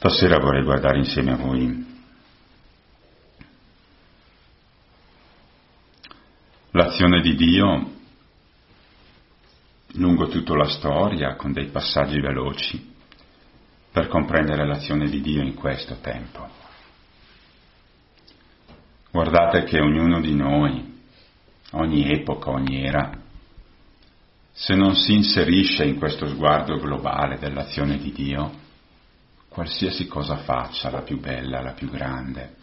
Stasera vorrei guardare insieme a voi l'azione di Dio lungo tutta la storia, con dei passaggi veloci, per comprendere l'azione di Dio in questo tempo. Guardate che ognuno di noi, ogni epoca, ogni era, se non si inserisce in questo sguardo globale dell'azione di Dio, qualsiasi cosa faccia, la più bella, la più grande,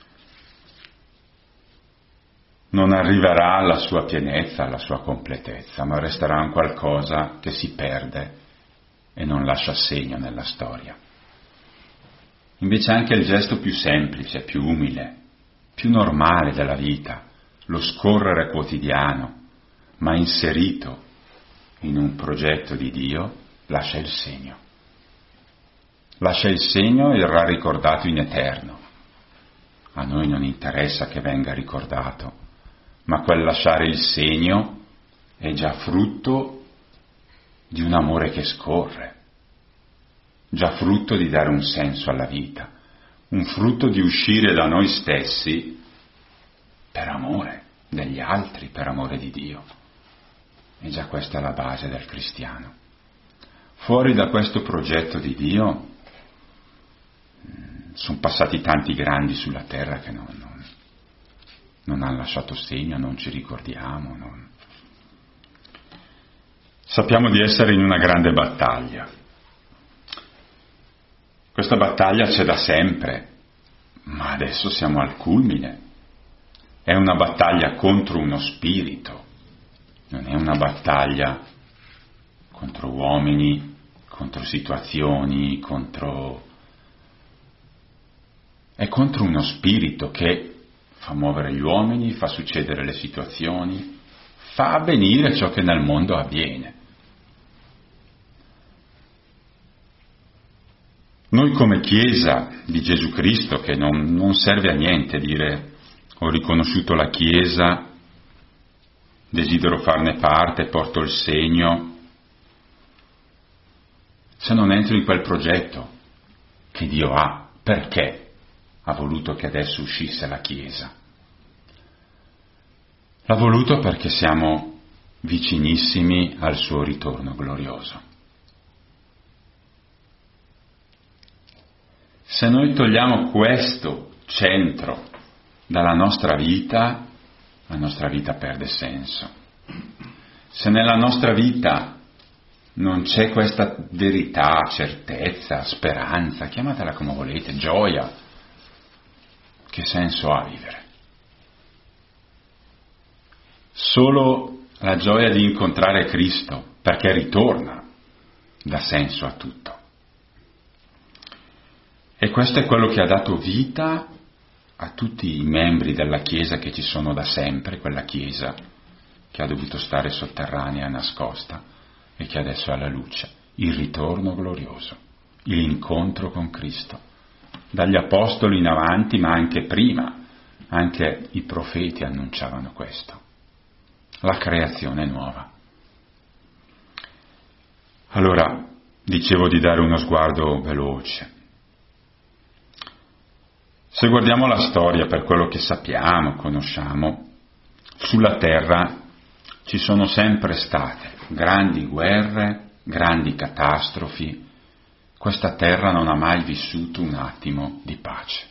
non arriverà alla sua pienezza, alla sua completezza, ma resterà un qualcosa che si perde e non lascia segno nella storia. Invece anche il gesto più semplice, più umile, più normale della vita, lo scorrere quotidiano, ma inserito in un progetto di Dio, lascia il segno. Lascia il segno e verrà ricordato in eterno. A noi non interessa che venga ricordato, ma quel lasciare il segno è già frutto di un amore che scorre, già frutto di dare un senso alla vita, un frutto di uscire da noi stessi per amore degli altri, per amore di Dio. E già questa è la base del cristiano. Fuori da questo progetto di Dio sono passati tanti grandi sulla terra che non hanno lasciato segno, non ci ricordiamo. Sappiamo di essere in una grande battaglia. Questa battaglia c'è da sempre, ma adesso siamo al culmine. È una battaglia contro uno spirito, non è una battaglia contro uomini, contro situazioni, è contro uno spirito che fa muovere gli uomini, fa succedere le situazioni, fa avvenire ciò che nel mondo avviene. Noi come Chiesa di Gesù Cristo, che non serve a niente dire ho riconosciuto la Chiesa, desidero farne parte, porto il segno, se non entro in quel progetto che Dio ha, perché ha voluto che adesso uscisse la Chiesa? L'ha voluto perché siamo vicinissimi al suo ritorno glorioso. Se noi togliamo questo centro dalla nostra vita, la nostra vita perde senso. Se nella nostra vita non c'è questa verità, certezza, speranza, chiamatela come volete, gioia, che senso ha vivere? Solo la gioia di incontrare Cristo, perché ritorna, dà senso a tutto. E questo è quello che ha dato vita a tutti i membri della Chiesa che ci sono da sempre, quella Chiesa che ha dovuto stare sotterranea, nascosta, e che adesso ha la luce, il ritorno glorioso, l'incontro con Cristo. Dagli apostoli in avanti, ma anche prima, anche i profeti annunciavano questo, la creazione nuova. Allora, dicevo di dare uno sguardo veloce. Se guardiamo la storia per quello che sappiamo, conosciamo, sulla terra ci sono sempre state grandi guerre, grandi catastrofi. Questa terra non ha mai vissuto un attimo di pace.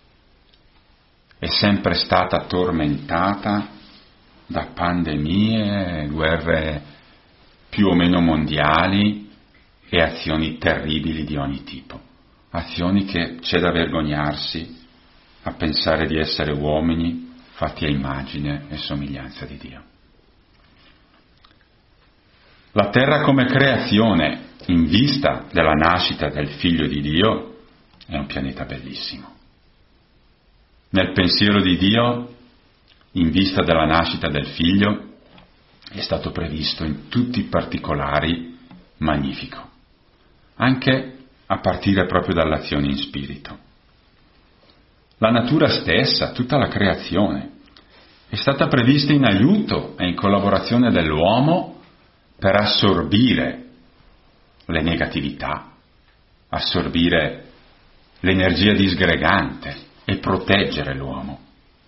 È sempre stata tormentata da pandemie, guerre più o meno mondiali e azioni terribili di ogni tipo. Azioni che c'è da vergognarsi a pensare di essere uomini fatti a immagine e somiglianza di Dio. La terra come creazione, in vista della nascita del Figlio di Dio, è un pianeta bellissimo. Nel pensiero di Dio, in vista della nascita del Figlio, è stato previsto in tutti i particolari magnifico, anche a partire proprio dall'azione in spirito. La natura stessa, tutta la creazione, è stata prevista in aiuto e in collaborazione dell'uomo per assorbire le negatività, assorbire l'energia disgregante e proteggere l'uomo.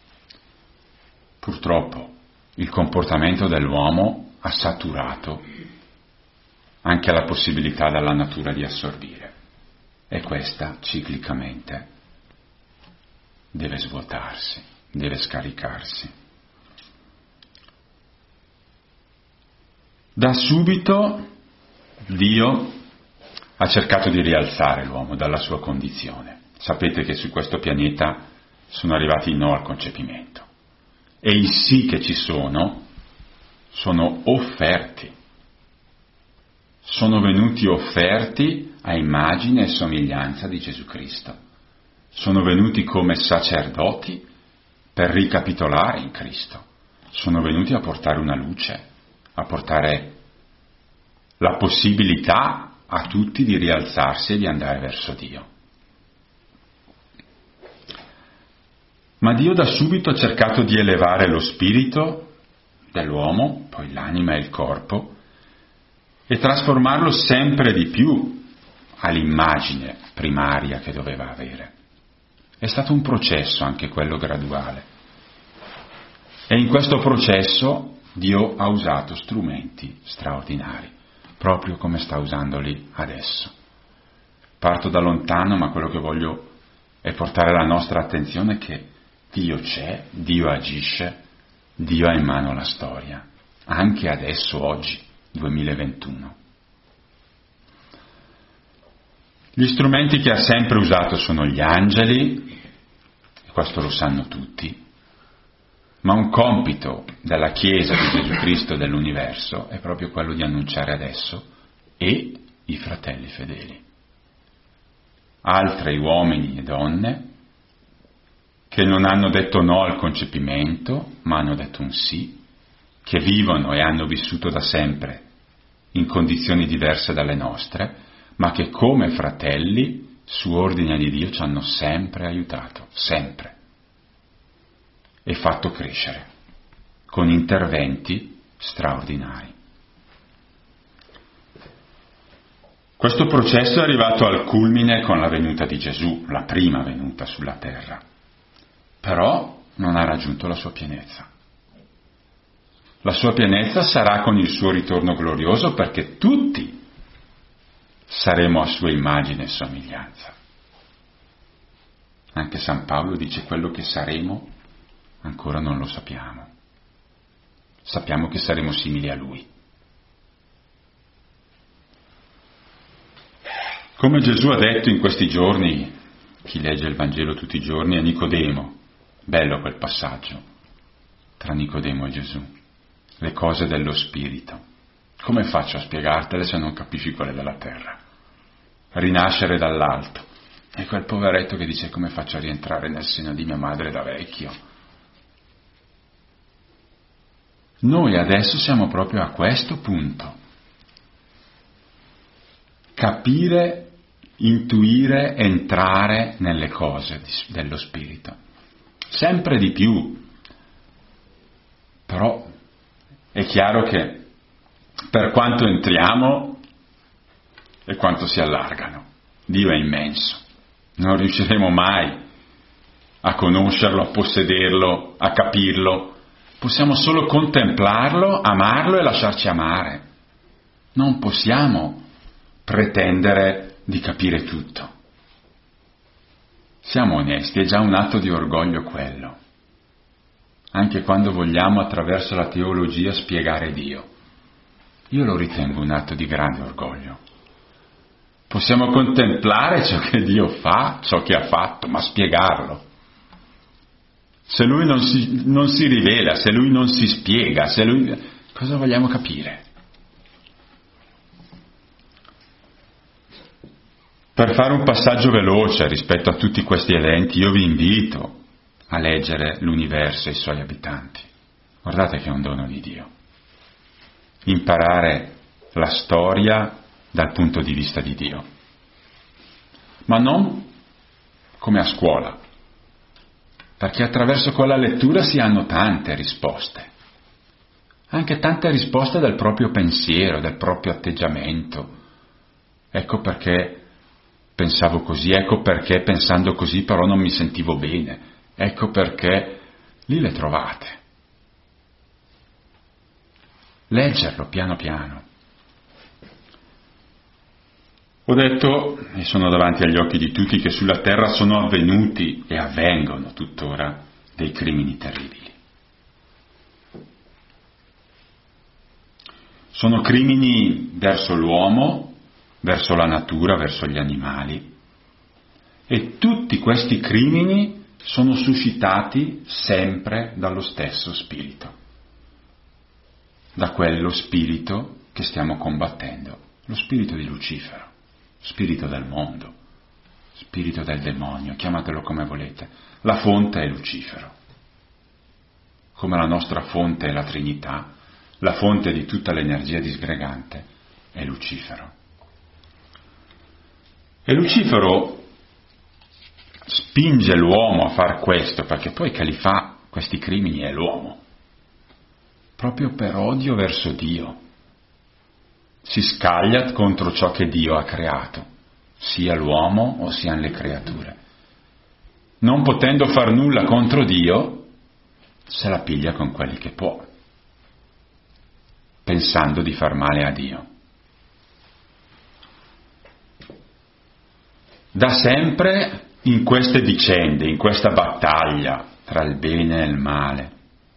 Purtroppo il comportamento dell'uomo ha saturato anche la possibilità della natura di assorbire, e questa ciclicamente deve svuotarsi, deve scaricarsi. Da subito Dio ha cercato di rialzare l'uomo dalla sua condizione. Sapete che su questo pianeta sono arrivati i no al concepimento, e i sì che ci sono offerti. Sono venuti offerti a immagine e somiglianza di Gesù Cristo. Sono venuti come sacerdoti per ricapitolare in Cristo. Sono venuti a portare una luce, a portare la possibilità a tutti di rialzarsi e di andare verso Dio. Ma Dio da subito ha cercato di elevare lo spirito dell'uomo, poi l'anima e il corpo, e trasformarlo sempre di più all'immagine primaria che doveva avere. È stato un processo, anche quello graduale. E in questo processo Dio ha usato strumenti straordinari, proprio come sta usandoli adesso. Parto da lontano, ma quello che voglio è portare la nostra attenzione che Dio c'è, Dio agisce, Dio ha in mano la storia, anche adesso, oggi, 2021. Gli strumenti che ha sempre usato sono gli angeli, e questo lo sanno tutti, ma un compito della Chiesa di Gesù Cristo dell'universo è proprio quello di annunciare adesso, e i fratelli fedeli. Altri uomini e donne che non hanno detto no al concepimento, ma hanno detto un sì, che vivono e hanno vissuto da sempre in condizioni diverse dalle nostre, ma che come fratelli, su ordine di Dio, ci hanno sempre aiutato, sempre, e fatto crescere, con interventi straordinari. Questo processo è arrivato al culmine con la venuta di Gesù, la prima venuta sulla terra, però non ha raggiunto la sua pienezza. La sua pienezza sarà con il suo ritorno glorioso, perché tutti saremo a sua immagine e somiglianza. Anche San Paolo dice: quello che saremo ancora non lo sappiamo. Sappiamo che saremo simili a Lui. Come Gesù ha detto in questi giorni, chi legge il Vangelo tutti i giorni, a Nicodemo, bello quel passaggio tra Nicodemo e Gesù, le cose dello Spirito. Come faccio a spiegartele se non capisci quelle della terra? Rinascere dall'alto. E quel poveretto che dice: come faccio a rientrare nel seno di mia madre da vecchio? Noi adesso siamo proprio a questo punto. Capire, intuire, entrare nelle cose dello Spirito. Sempre di più. Però è chiaro che per quanto entriamo e quanto si allargano, Dio è immenso. Non riusciremo mai a conoscerlo, a possederlo, a capirlo. Possiamo solo contemplarlo, amarlo e lasciarci amare. Non possiamo pretendere di capire tutto. Siamo onesti, è già un atto di orgoglio quello. Anche quando vogliamo attraverso la teologia spiegare Dio. Io lo ritengo un atto di grande orgoglio. Possiamo contemplare ciò che Dio fa, ciò che ha fatto, ma spiegarlo. Se Lui non si rivela, se Lui non si spiega, cosa vogliamo capire? Per fare un passaggio veloce rispetto a tutti questi eventi, io vi invito a leggere l'universo e i suoi abitanti. Guardate che è un dono di Dio. Imparare la storia dal punto di vista di Dio. Ma non come a scuola, perché attraverso quella lettura si hanno tante risposte. Anche tante risposte del proprio pensiero, del proprio atteggiamento. Ecco perché pensavo così, ecco perché pensando così però non mi sentivo bene, ecco perché lì le trovate. Leggerlo piano piano. Ho detto, e sono davanti agli occhi di tutti, che sulla terra sono avvenuti e avvengono tuttora dei crimini terribili. Sono crimini verso l'uomo, verso la natura, verso gli animali, e tutti questi crimini sono suscitati sempre dallo stesso spirito, da quello spirito che stiamo combattendo, lo spirito di Lucifero, spirito del mondo, spirito del demonio, chiamatelo come volete. La fonte è Lucifero. Come la nostra fonte è la Trinità, la fonte di tutta l'energia disgregante è Lucifero. E Lucifero spinge l'uomo a far questo, perché poi che li fa questi crimini è l'uomo, proprio per odio verso Dio. Si scaglia contro ciò che Dio ha creato, sia l'uomo o siano le creature. Non potendo far nulla contro Dio, se la piglia con quelli che può, pensando di far male a Dio. Da sempre in queste vicende, in questa battaglia tra il bene e il male,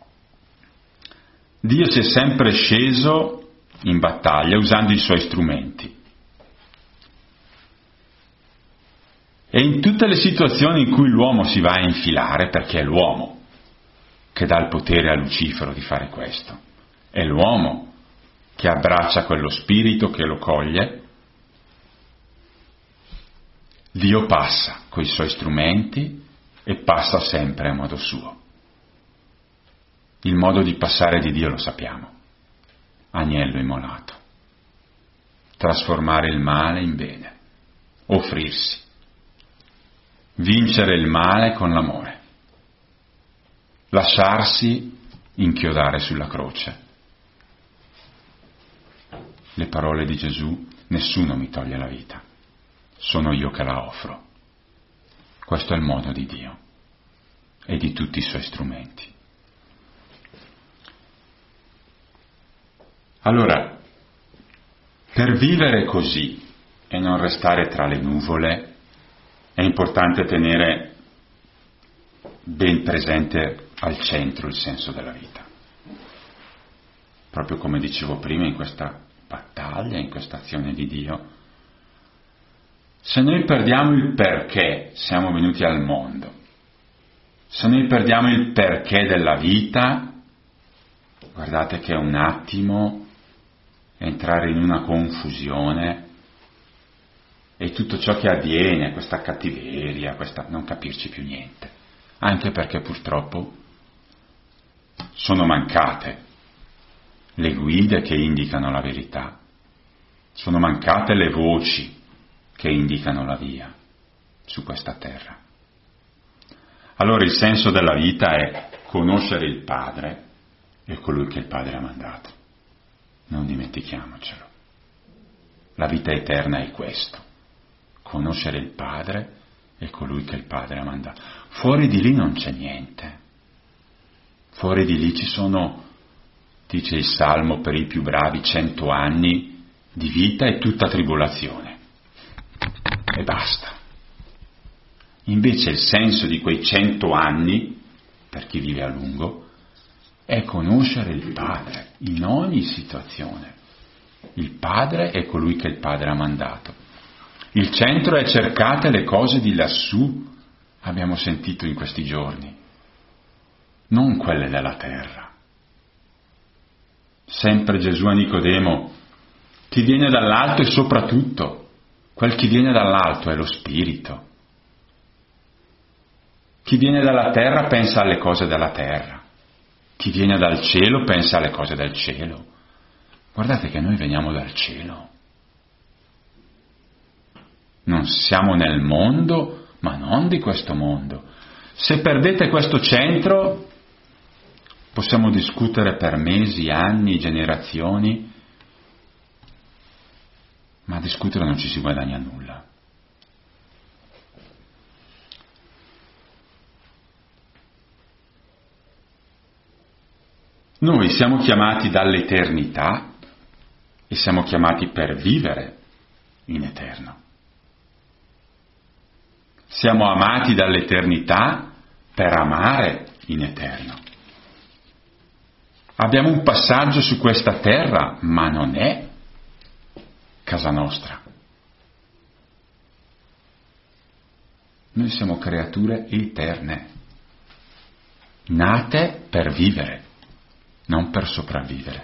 Dio si è sempre sceso in battaglia usando i suoi strumenti. E in tutte le situazioni in cui l'uomo si va a infilare, perché è l'uomo che dà il potere a Lucifero di fare questo, è l'uomo che abbraccia quello spirito, che lo coglie, Dio passa coi suoi strumenti e passa sempre a modo suo. Il modo di passare di Dio lo sappiamo: agnello immolato, trasformare il male in bene, offrirsi, vincere il male con l'amore, lasciarsi inchiodare sulla croce. Le parole di Gesù: nessuno mi toglie la vita, sono io che la offro. Questo è il modo di Dio e di tutti i suoi strumenti. Allora, per vivere così e non restare tra le nuvole, è importante tenere ben presente al centro il senso della vita. Proprio come dicevo prima, in questa battaglia, in questa azione di Dio, se noi perdiamo il perché siamo venuti al mondo, se noi perdiamo il perché della vita, guardate che è un attimo entrare in una confusione e tutto ciò che avviene, questa cattiveria, questa non capirci più niente, anche perché purtroppo sono mancate le guide che indicano la verità, sono mancate le voci che indicano la via su questa terra. Allora il senso della vita è conoscere il Padre e colui che il Padre ha mandato. Non dimentichiamocelo. La vita eterna è questo: conoscere il Padre e colui che il Padre ha mandato. Fuori di lì non c'è niente. Fuori di lì ci sono, dice il Salmo, per i più bravi 100 anni di vita e tutta tribolazione. E basta. Invece il senso di quei 100 anni, per chi vive a lungo, è conoscere il Padre in ogni situazione. Il Padre è colui che il Padre ha mandato. Il centro è cercate le cose di lassù, abbiamo sentito in questi giorni, non quelle della terra. Sempre Gesù a Nicodemo: chi viene dall'alto e soprattutto quel che viene dall'alto è lo spirito. Chi viene dalla terra pensa alle cose della terra. Chi viene dal cielo pensa alle cose del cielo. Guardate che noi veniamo dal cielo. Non siamo nel mondo, ma non di questo mondo. Se perdete questo centro, possiamo discutere per mesi, anni, generazioni, ma a discutere non ci si guadagna nulla. Noi siamo chiamati dall'eternità e siamo chiamati per vivere in eterno. Siamo amati dall'eternità per amare in eterno. Abbiamo un passaggio su questa terra, ma non è casa nostra. Noi siamo creature eterne, nate per vivere, non per sopravvivere.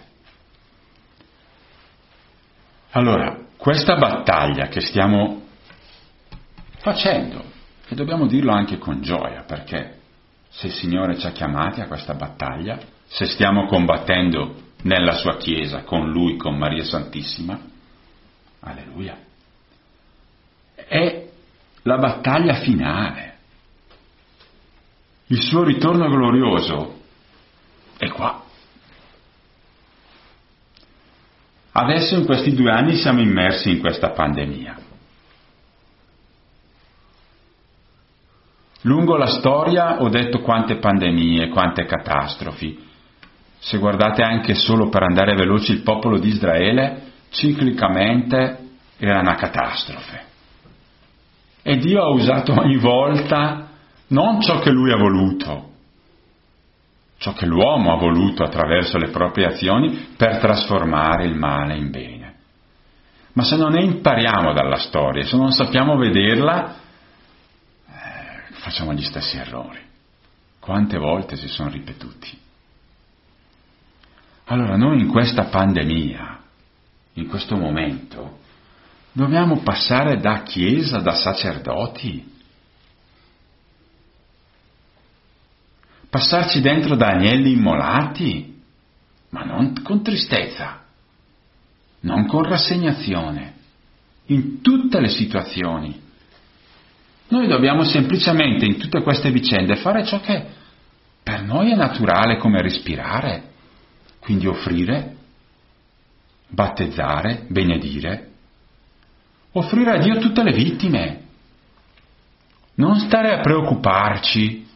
Allora, questa battaglia che stiamo facendo, e dobbiamo dirlo anche con gioia, perché se il Signore ci ha chiamati a questa battaglia, se stiamo combattendo nella sua Chiesa, con Lui, con Maria Santissima, alleluia, è la battaglia finale. Il suo ritorno glorioso è qua. Adesso in questi 2 anni siamo immersi in questa pandemia. Lungo la storia ho detto quante pandemie, quante catastrofi. Se guardate anche solo per andare veloci il popolo di Israele, ciclicamente era una catastrofe. E Dio ha usato ogni volta non ciò che Lui ha voluto, ciò che l'uomo ha voluto attraverso le proprie azioni per trasformare il male in bene. Ma se non ne impariamo dalla storia, se non sappiamo vederla, facciamo gli stessi errori. Quante volte si sono ripetuti? Allora noi in questa pandemia, in questo momento, dobbiamo passare da chiesa, da sacerdoti, passarci dentro da agnelli immolati, ma non con tristezza, non con rassegnazione, in tutte le situazioni. Noi dobbiamo semplicemente in tutte queste vicende fare ciò che per noi è naturale come respirare, quindi offrire, battezzare, benedire, offrire a Dio tutte le vittime, non stare a preoccuparci,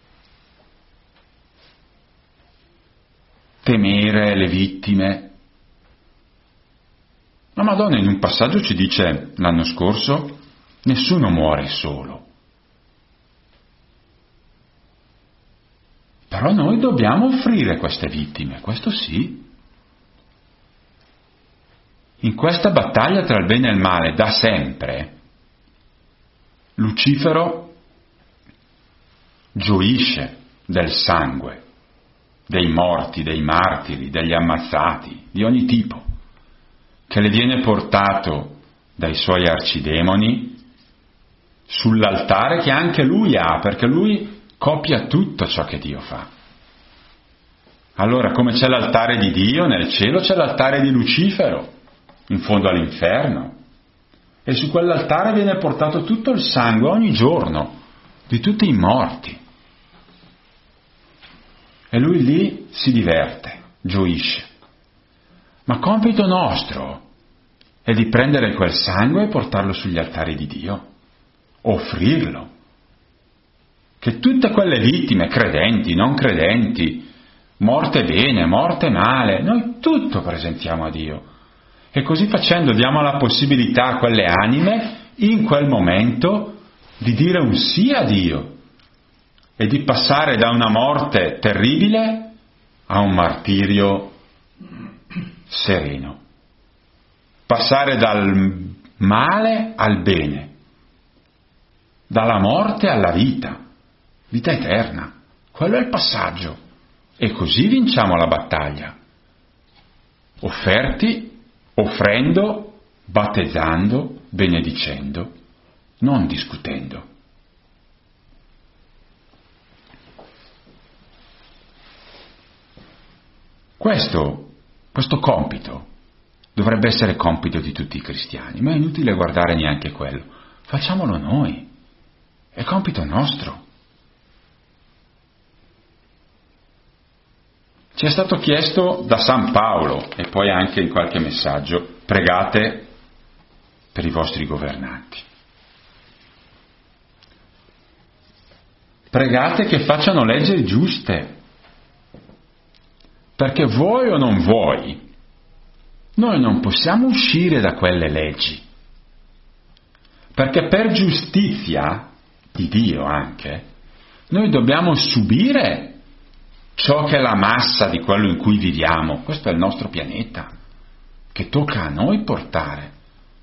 temere le vittime. La Madonna in un passaggio ci dice l'anno scorso: nessuno muore solo. Però noi dobbiamo offrire queste vittime, questo sì. In questa battaglia tra il bene e il male, da sempre, Lucifero gioisce del sangue, dei morti, dei martiri, degli ammazzati, di ogni tipo, che le viene portato dai suoi arcidemoni sull'altare che anche lui ha, perché lui copia tutto ciò che Dio fa. Allora, come c'è l'altare di Dio nel cielo, c'è l'altare di Lucifero in fondo all'inferno, e su quell'altare viene portato tutto il sangue ogni giorno di tutti i morti, e lui lì si diverte, gioisce. Ma compito nostro è di prendere quel sangue e portarlo sugli altari di Dio, offrirlo, che tutte quelle vittime, credenti, non credenti, morte bene, morte male, noi tutto presentiamo a Dio. E così facendo diamo la possibilità a quelle anime, in quel momento, di dire un sì a Dio e di passare da una morte terribile a un martirio sereno. Passare dal male al bene, dalla morte alla vita eterna. Quello è il passaggio. E così vinciamo la battaglia. Offerti, offrendo, battezzando, benedicendo, non discutendo. Questo compito dovrebbe essere compito di tutti i cristiani, ma è inutile guardare neanche quello. Facciamolo noi. È compito nostro. Ci è stato chiesto da San Paolo, e poi anche in qualche messaggio: pregate per i vostri governanti. Pregate che facciano leggi giuste. Perché vuoi o non vuoi, noi non possiamo uscire da quelle leggi. Perché per giustizia di Dio anche, noi dobbiamo subire ciò che è la massa di quello in cui viviamo. Questo è il nostro pianeta, che tocca a noi portare.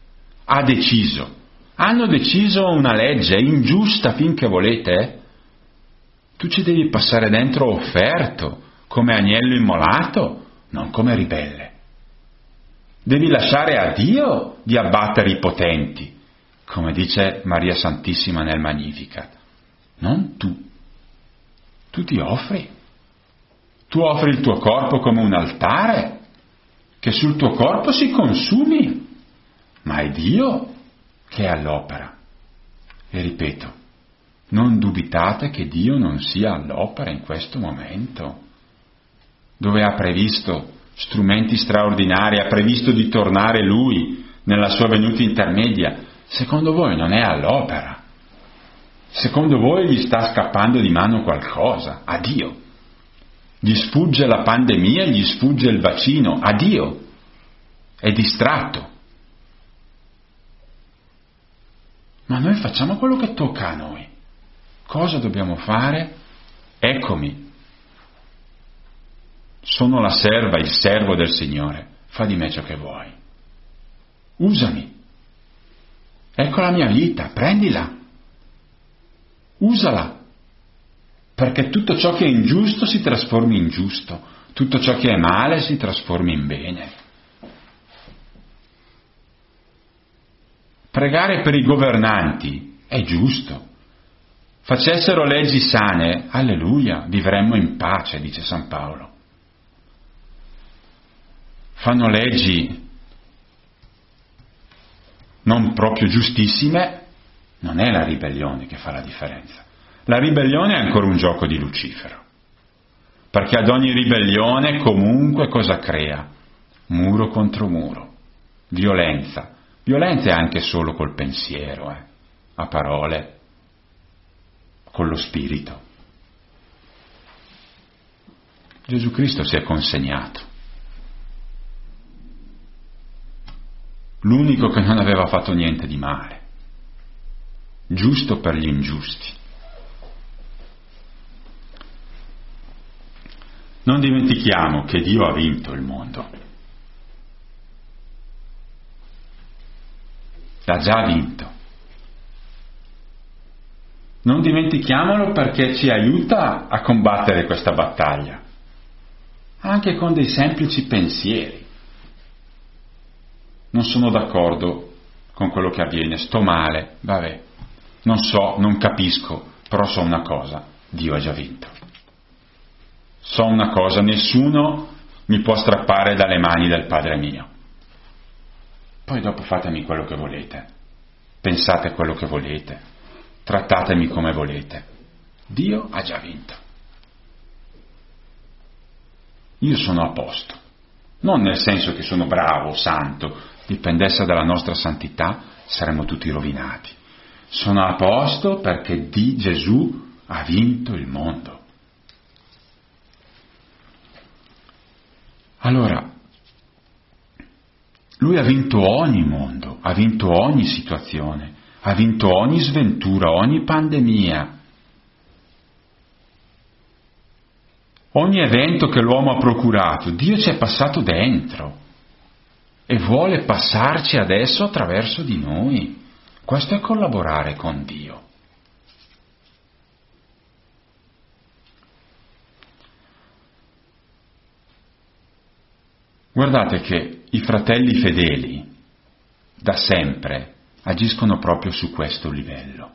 Hanno deciso una legge ingiusta finché volete. Tu ci devi passare dentro offerto, come agnello immolato, non come ribelle. Devi lasciare a Dio di abbattere i potenti, come dice Maria Santissima nel Magnificat. Non tu. Tu ti offri. Tu offri il tuo corpo come un altare, che sul tuo corpo si consumi, ma è Dio che è all'opera. E ripeto, non dubitate che Dio non sia all'opera in questo momento, dove ha previsto strumenti straordinari, ha previsto di tornare Lui nella sua venuta intermedia. Secondo voi non è all'opera? Secondo voi gli sta scappando di mano qualcosa? A Dio. Gli sfugge la pandemia, gli sfugge il vaccino? A Dio. È distratto. Ma noi facciamo quello che tocca a noi. Cosa dobbiamo fare? Eccomi. Sono la serva, il servo del Signore. Fa di me ciò che vuoi. Usami. Ecco la mia vita, prendila. Usala. Perché tutto ciò che è ingiusto si trasformi in giusto. Tutto ciò che è male si trasformi in bene. Pregare per i governanti è giusto. Facessero leggi sane, alleluia, vivremmo in pace, dice San Paolo. Fanno leggi non proprio giustissime, non è la ribellione che fa la differenza. La ribellione è ancora un gioco di Lucifero, perché ad ogni ribellione comunque cosa crea? Muro contro muro, violenza. Violenza è anche solo col pensiero, a parole, con lo spirito. Gesù Cristo si è consegnato. L'unico che non aveva fatto niente di male, giusto per gli ingiusti. Non dimentichiamo che Dio ha vinto il mondo. L'ha già vinto. Non dimentichiamolo perché ci aiuta a combattere questa battaglia, anche con dei semplici pensieri. Non sono d'accordo con quello che avviene, sto male, vabbè, non so, non capisco, però so una cosa, Dio ha già vinto. So una cosa, nessuno mi può strappare dalle mani del Padre mio. Poi dopo fatemi quello che volete, pensate quello che volete, trattatemi come volete. Dio ha già vinto. Io sono a posto, non nel senso che sono bravo, santo, dipendesse dalla nostra santità saremmo tutti rovinati. Sono a posto perché Gesù ha vinto il mondo. Allora, Lui ha vinto ogni mondo, ha vinto ogni situazione, ha vinto ogni sventura, ogni pandemia, ogni evento che l'uomo ha procurato. Dio ci è passato dentro e vuole passarci adesso attraverso di noi. Questo è collaborare con Dio. Guardate che i fratelli fedeli da sempre agiscono proprio su questo livello.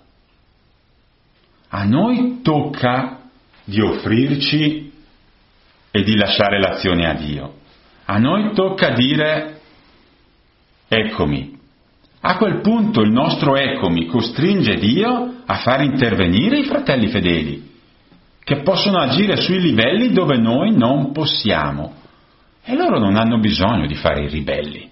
A noi tocca di offrirci e di lasciare l'azione a Dio. A noi tocca dire eccomi. A quel punto il nostro eccomi costringe Dio a far intervenire i fratelli fedeli, che possono agire sui livelli dove noi non possiamo. E loro non hanno bisogno di fare i ribelli.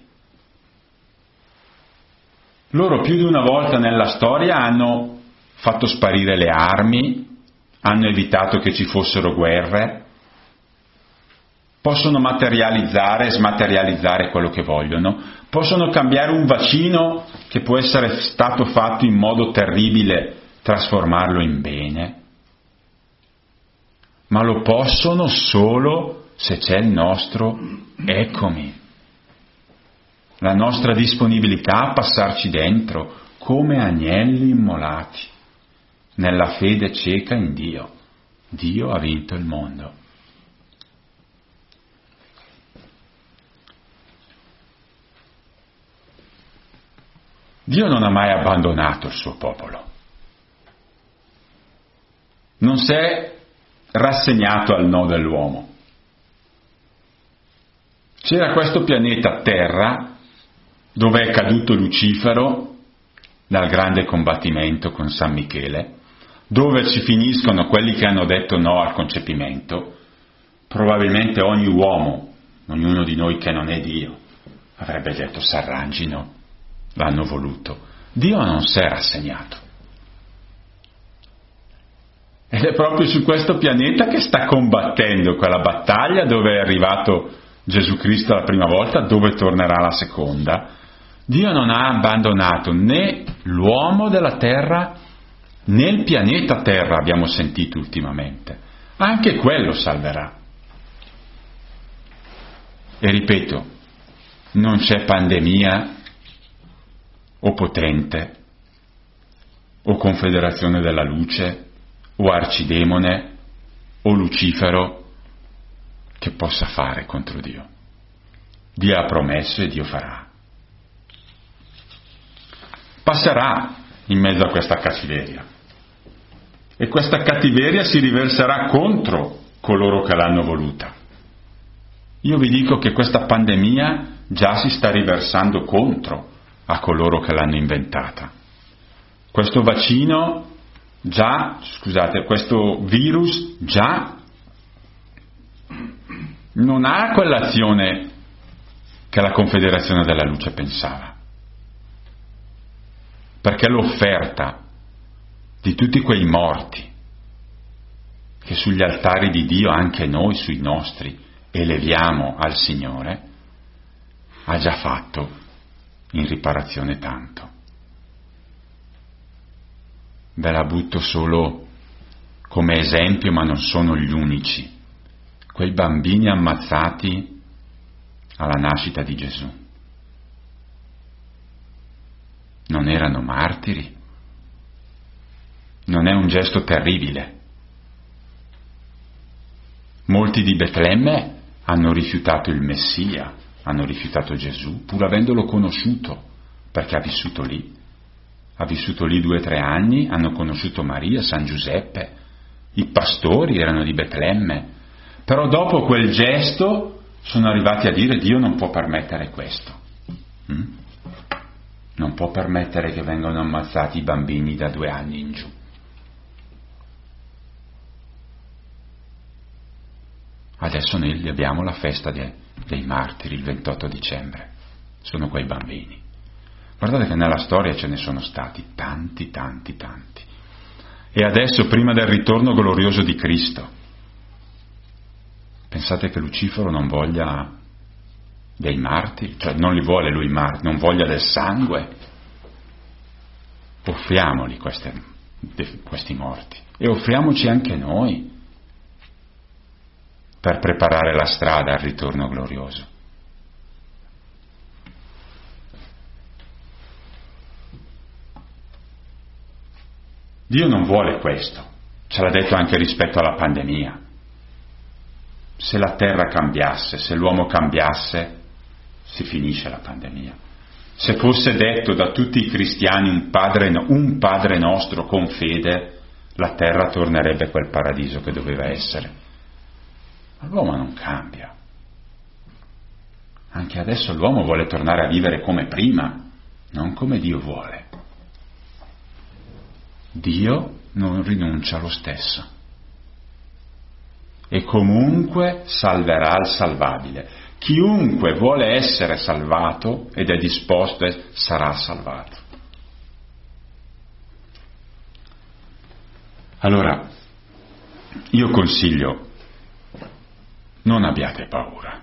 Loro più di una volta nella storia hanno fatto sparire le armi, hanno evitato che ci fossero guerre, possono materializzare e smaterializzare quello che vogliono, possono cambiare un vaccino che può essere stato fatto in modo terribile, trasformarlo in bene, ma lo possono solo se c'è il nostro eccomi, la nostra disponibilità a passarci dentro come agnelli immolati, nella fede cieca in Dio. Dio ha vinto il mondo. Dio non ha mai abbandonato il suo popolo. Non si è rassegnato al no dell'uomo. C'era questo pianeta Terra dove è caduto Lucifero dal grande combattimento con San Michele, dove ci finiscono quelli che hanno detto no al concepimento. Probabilmente ogni uomo, ognuno di noi che non è Dio, avrebbe detto s'arrangino, l'hanno voluto. Dio non si è rassegnato. Ed è proprio su questo pianeta che sta combattendo quella battaglia dove è arrivato Gesù Cristo la prima volta, dove tornerà la seconda. Dio non ha abbandonato né l'uomo della terra né il pianeta Terra, abbiamo sentito ultimamente. Anche quello salverà. E ripeto, non c'è pandemia o potente o confederazione della luce o arcidemone o Lucifero che possa fare contro Dio. Dio ha promesso e Dio farà. Passerà in mezzo a questa cattiveria e questa cattiveria si riverserà contro coloro che l'hanno voluta. Io vi dico che questa pandemia già si sta riversando contro a coloro che l'hanno inventata. Questo vaccino questo virus già non ha quell'azione che la Confederazione della Luce pensava. Perché l'offerta di tutti quei morti che sugli altari di Dio, anche noi sui nostri, eleviamo al Signore, ha già fatto in riparazione tanto. Ve la butto solo come esempio, ma non sono gli unici. Quei bambini ammazzati alla nascita di Gesù non erano martiri? Non è un gesto terribile? Molti di Betlemme hanno rifiutato il Messia, hanno rifiutato Gesù, pur avendolo conosciuto, perché ha vissuto lì. Ha vissuto lì 2 o 3 anni, hanno conosciuto Maria, San Giuseppe, i pastori erano di Betlemme, però dopo quel gesto sono arrivati a dire Dio non può permettere questo. Non può permettere che vengano ammazzati i bambini da 2 anni in giù. Adesso noi abbiamo la festa dei martiri, il 28 dicembre. Sono quei bambini. Guardate che nella storia ce ne sono stati tanti. E adesso, prima del ritorno glorioso di Cristo, pensate che Lucifero non voglia dei martiri? Cioè non li vuole lui martiri, non voglia del sangue? Offriamoli questi morti e offriamoci anche noi per preparare la strada al ritorno glorioso. Dio non vuole questo, ce l'ha detto anche rispetto alla pandemia. Se la terra cambiasse, se l'uomo cambiasse, si finisce la pandemia. Se fosse detto da tutti i cristiani un Padre nostro con fede, la terra tornerebbe quel paradiso che doveva essere. Ma l'uomo non cambia. Anche adesso l'uomo vuole tornare a vivere come prima, non come Dio vuole. Dio non rinuncia lo stesso e comunque salverà il salvabile. Chiunque vuole essere salvato ed è disposto sarà salvato. Allora, io consiglio non abbiate paura.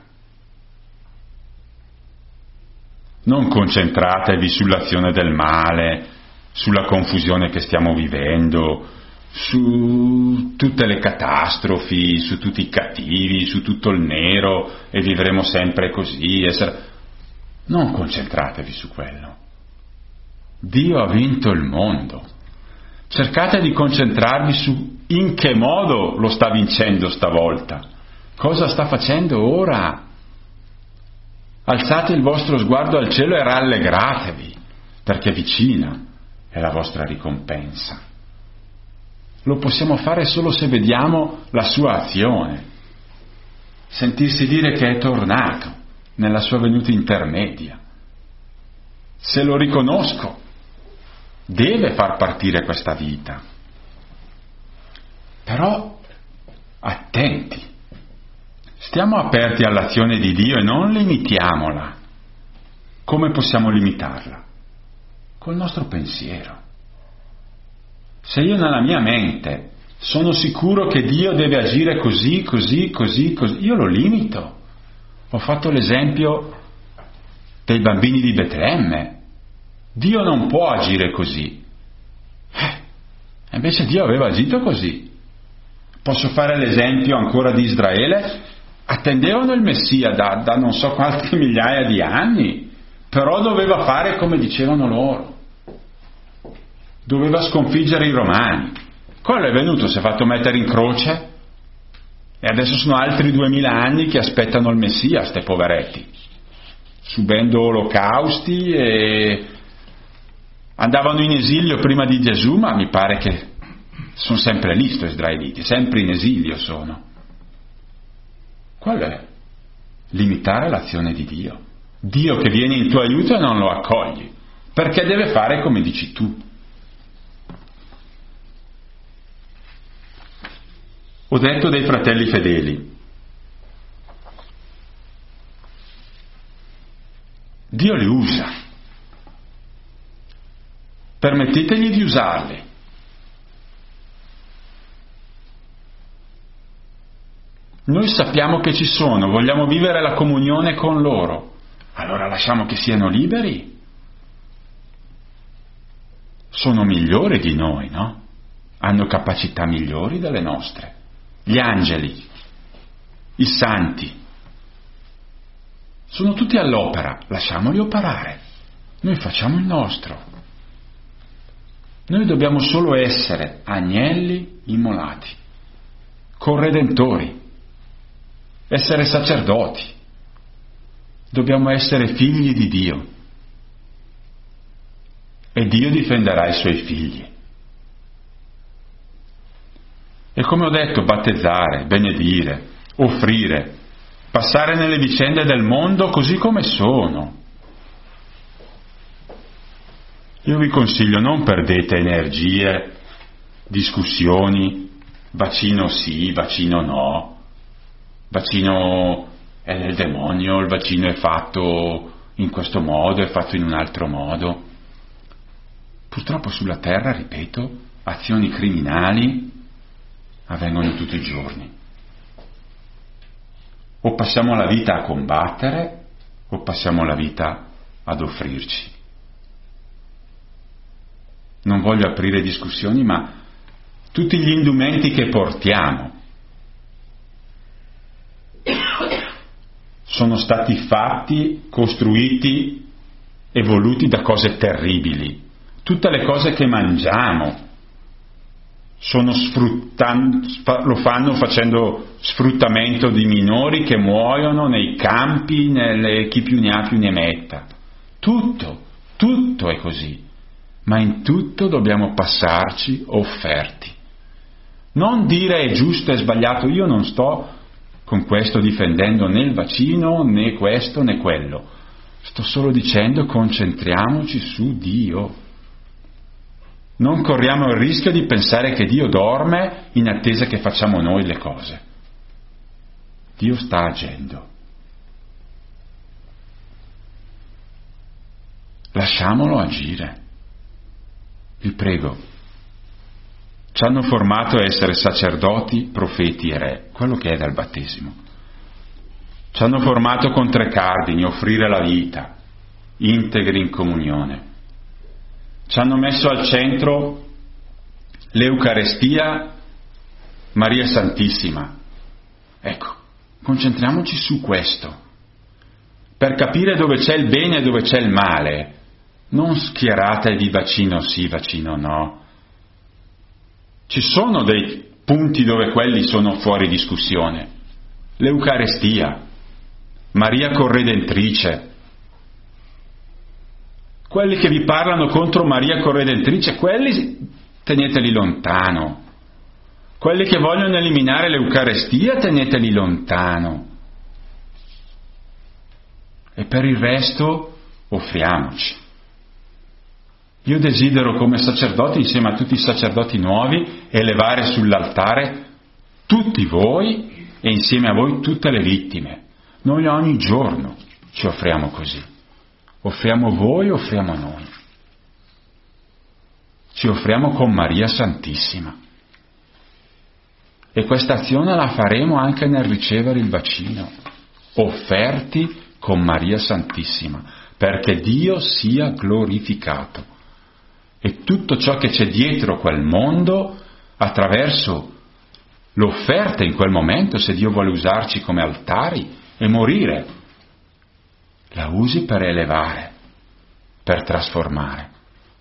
Non concentratevi sull'azione del male, sulla confusione che stiamo vivendo, su tutte le catastrofi, su tutti i cattivi, su tutto il nero e vivremo sempre così. Non concentratevi su quello. Dio ha vinto il mondo. Cercate di concentrarvi su in che modo lo sta vincendo stavolta. Cosa sta facendo ora? Alzate il vostro sguardo al cielo e rallegratevi, perché vicina è la vostra ricompensa. Lo possiamo fare solo se vediamo la sua azione. Sentirsi dire che è tornato nella sua venuta intermedia. Se lo riconosco, deve far partire questa vita. Però attenti, stiamo aperti all'azione di Dio e non limitiamola. Come possiamo limitarla? Col nostro pensiero. Se io nella mia mente sono sicuro che Dio deve agire così, io lo limito. Ho fatto l'esempio dei bambini di Betlemme. Dio non può agire così. Invece Dio aveva agito così. Posso fare l'esempio ancora di Israele? Attendevano il Messia da non so quante migliaia di anni, però doveva fare come dicevano loro. Doveva sconfiggere i Romani. Quello è venuto, si è fatto mettere in croce e adesso sono altri 2000 anni che aspettano il Messia, ste poveretti, subendo olocausti e andavano in esilio prima di Gesù, ma mi pare che sono sempre lì sto israeliti, sempre in esilio sono. Quello è limitare l'azione di Dio. Dio che viene in tuo aiuto e non lo accogli, perché deve fare come dici tu. Ho detto dei fratelli fedeli. Dio li usa. Permettetegli di usarli. Noi sappiamo che ci sono, vogliamo vivere la comunione con loro. Allora lasciamo che siano liberi. Sono migliori di noi, no? Hanno capacità migliori delle nostre. Gli angeli, i santi, sono tutti all'opera, lasciamoli operare, noi facciamo il nostro. Noi dobbiamo solo essere agnelli immolati, corredentori, essere sacerdoti, dobbiamo essere figli di Dio e Dio difenderà i suoi figli. E come ho detto, battezzare, benedire, offrire, passare nelle vicende del mondo così come sono. Io vi consiglio, non perdete energie, discussioni, vaccino sì, vaccino no, vaccino è del demonio, il vaccino è fatto in questo modo, è fatto in un altro modo. Purtroppo sulla terra, ripeto, azioni criminali avvengono tutti i giorni. O passiamo la vita a combattere o passiamo la vita ad offrirci. Non voglio aprire discussioni, ma tutti gli indumenti che portiamo sono stati fatti, costruiti e voluti da cose terribili. Tutte le cose che mangiamo lo fanno facendo sfruttamento di minori che muoiono nei campi, chi più ne ha più ne metta. Tutto è così, ma in tutto dobbiamo passarci offerti. Non dire è giusto e sbagliato, io non sto con questo difendendo né il vaccino, né questo, né quello. Sto solo dicendo concentriamoci su Dio. Non corriamo il rischio di pensare che Dio dorme in attesa che facciamo noi le cose. Dio sta agendo. Lasciamolo agire. Vi prego. Ci hanno formato a essere sacerdoti, profeti e re, quello che è dal battesimo. Ci hanno formato con 3 cardini: offrire la vita, integri in comunione. Ci hanno messo al centro l'Eucarestia, Maria Santissima. Ecco, concentriamoci su questo, per capire dove c'è il bene e dove c'è il male. Non schieratevi vaccino sì, vaccino no. Ci sono dei punti dove quelli sono fuori discussione. L'Eucarestia, Maria Corredentrice. Quelli che vi parlano contro Maria Corredentrice, quelli teneteli lontano. Quelli che vogliono eliminare l'Eucarestia, teneteli lontano. E per il resto offriamoci. Io desidero, come sacerdote, insieme a tutti i sacerdoti nuovi, elevare sull'altare tutti voi e insieme a voi tutte le vittime. Noi ogni giorno ci offriamo così. Offriamo voi, offriamo noi. Ci offriamo con Maria Santissima. E questa azione la faremo anche nel ricevere il vaccino, offerti con Maria Santissima, perché Dio sia glorificato. E tutto ciò che c'è dietro quel mondo, attraverso l'offerta in quel momento, se Dio vuole usarci come altari e morire, la usi per elevare, per trasformare.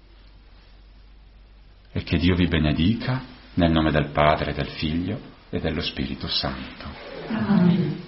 E che Dio vi benedica nel nome del Padre, del Figlio e dello Spirito Santo. Amen.